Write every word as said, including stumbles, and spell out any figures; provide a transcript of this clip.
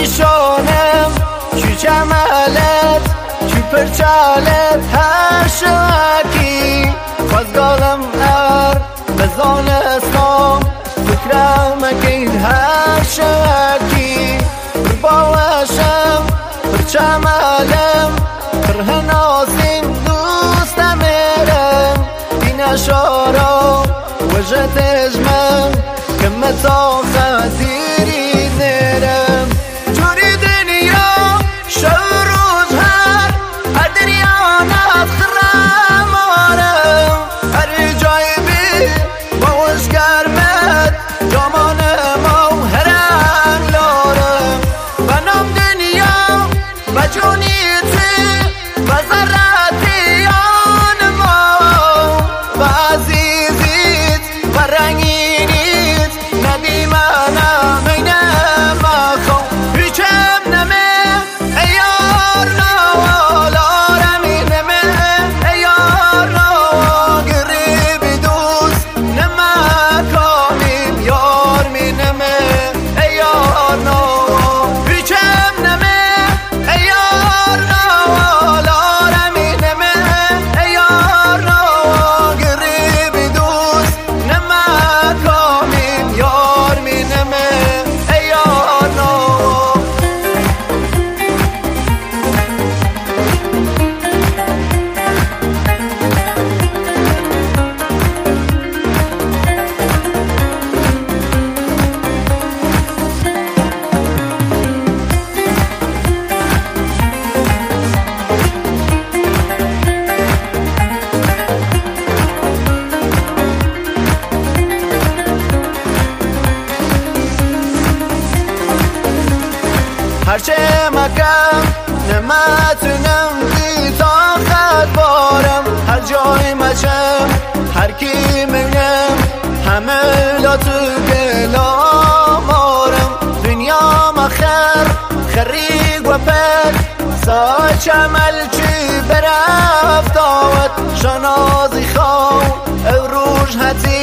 پریشانم چی جمالت چی پرچالت هر شواکی خواستگالم ار بزانستم فکرم اکین هر شواکی باشم پرچمالم پرهناسیم دوستم میرم این شارا وجهت اجمل کمتا خطیری نرم جوری دنیا شو روز هر هر دنیا نخرم آرم هر جای بی باوش گرمت جامانم و هرم لارم بنام دنیا و جونیتی و ذراتی آنما و عزیزیت و رنگینیت ندی منم اینم اخو هیچم نمه ایار نوالارم اینمه ایار نو گریبی دوست نمکانیم یار مینمه ایار نو هیچم نمه ایار نوالارم اینمه ایار نو گریبی دوست نمکانیم یار مینمه ایار نو هرچه مکم نمتونم بی طاقت بارم هر جای مچم هر کی میبینم همه لاتو گلام آرم دنیا مخر خریگ و پد ساچ عمل چی برفت آود شنازی خواه او روش حتی